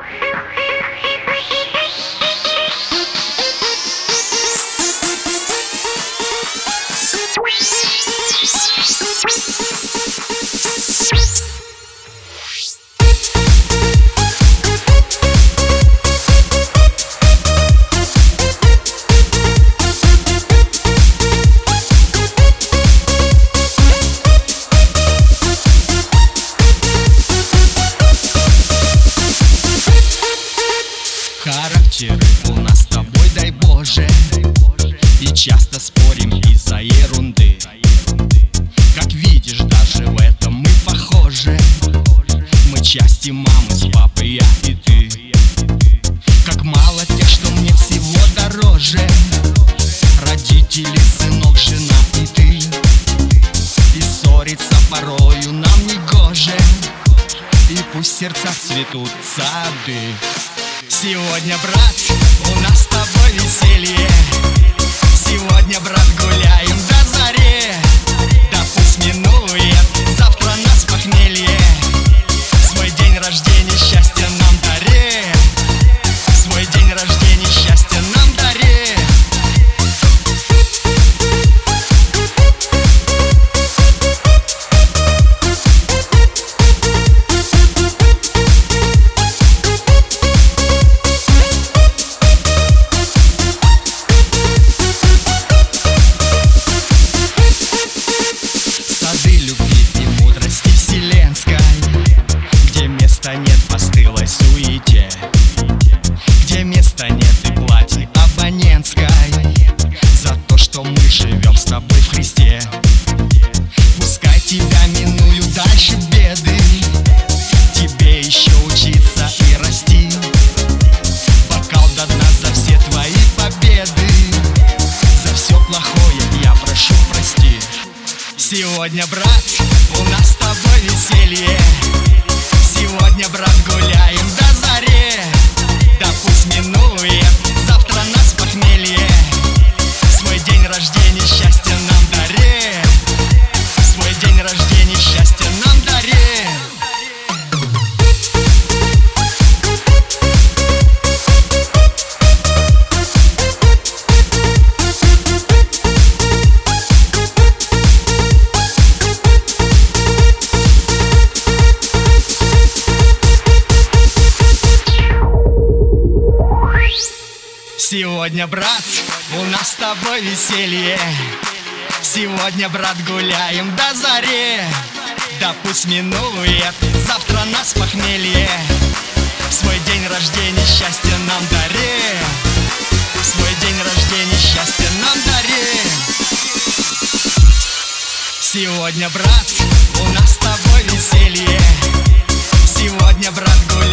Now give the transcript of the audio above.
Характеры у нас с тобой, дай Боже, и часто спорим из-за ерунды. Как видишь, даже в этом мы похожи. Мы части мамы с папой, я и ты. Как мало тех, что мне всего дороже: родители, сынок, жена и ты. И ссориться порою нам не гоже, и пусть в сердцах цветут сады. Сегодня, брат, у нас с тобой веселье. Сегодня, брат, гуляем до заре. Да пусть минует завтра нас похмелье. Свой день рождения счастья нам дари. Свой день рождения счастья нам дари. Нет постылой суете, где места нет и плати абонентской, за то, что мы живем с тобой в Христе. Пускай тебя минуют дальше беды, тебе еще учиться и расти. Бокал до дна за все твои победы, за все плохое я прошу прости. Сегодня, брат, у нас с тобой веселье. Сегодня, брат, гуляем до заре. Да пусть минует завтра нас похмелье. Свой день рождения счастья нам дари. Свой день рождения счастья нам дари. Сегодня, брат, у нас с тобой веселье. Сегодня, брат, гуляем до заре. Да пусть минует завтра нас похмелье. Свой день рождения счастья нам дари. Свой день рождения счастья нам дари. Сегодня, брат, у нас с тобой веселье. Сегодня, брат, гуляем